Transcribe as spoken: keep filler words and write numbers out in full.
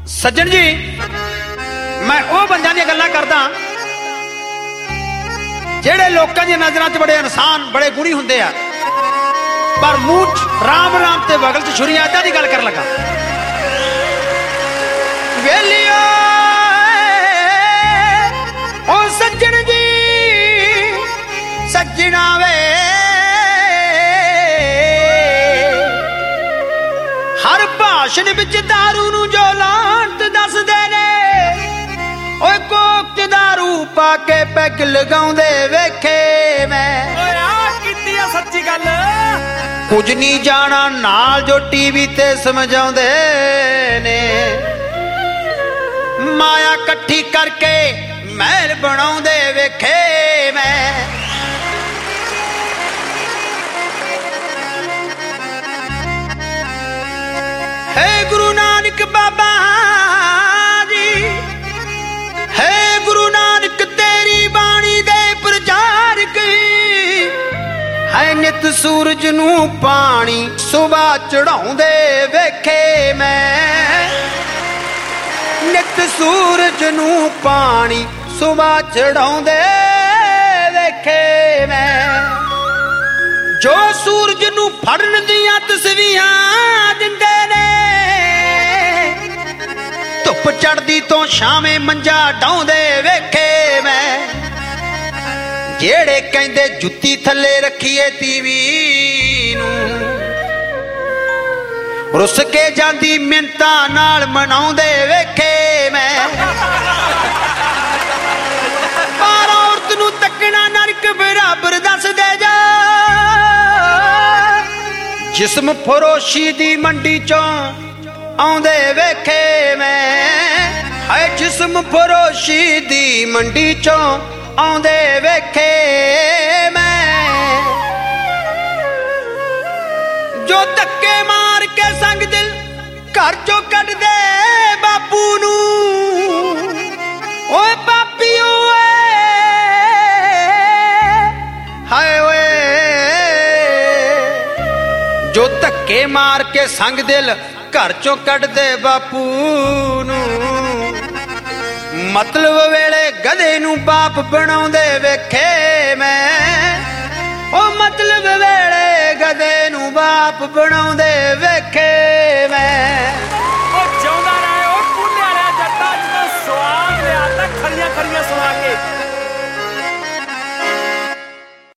सज्जन जी मैं वो बंदियां दी गल्लां करदा जेड़े लोकां दी नज़रां च बड़े इंसान बड़े गुणी हुंदे आ पर मूंह राम राम ते बगल च छुरी इदां दी गल कर लगा। वेलियो ओ सज्जन जी सज्जना वे हर भाषण विच दारू नूं जो लांत दसदे ने ओए कोक च दारू पा के पैग लगाउंदे वेखे मैं ओए आ कीती आ सच्ची गल कुछ नहीं जाना नाल जो टीवी ते समझाउंदे ने माया कट्ठी करके महल बनाउंदे वेखे मैं हे गुरु नानक बाबा जी हे गुरु नानक तेरी बाणी दे प्रचारक है नित सूरज नू पानी सुबह चढ़ाउंदे वेखे मैं नित सूरज नू पानी सुबह चढ़ाउंदे वेखे मैं जो सूरज नू फड़न दियां तस्वीरां दिंदे ने धुप चढ़दी तो शामे मंजा डाउंदे वेखे मैं जेड़े कहंदे जुत्ती थले रखीए तीवी नू रुस के जांदी मिन्नतां नाल मनाउंदे वेखे मैं पर औरत नू तकना नरक बराबर दस दे जा जिस्म फरोशी दी मंडी चों आउंदे वेखे मैं है जिस्म फरोशी दी मंडी चों आउंदे वेखे मैं जो धक्के मार के संग दिल घर चों कढ दे बापू नू ओए पापी ओए हाय ओए जो धक्के मार के संग दिल घर चों कढ दे बापू नू मतलब वेले गधे नू बाप बनाउंदे वेखे मैं ओ मतलब वेले गधे नू बाप बनाउंदे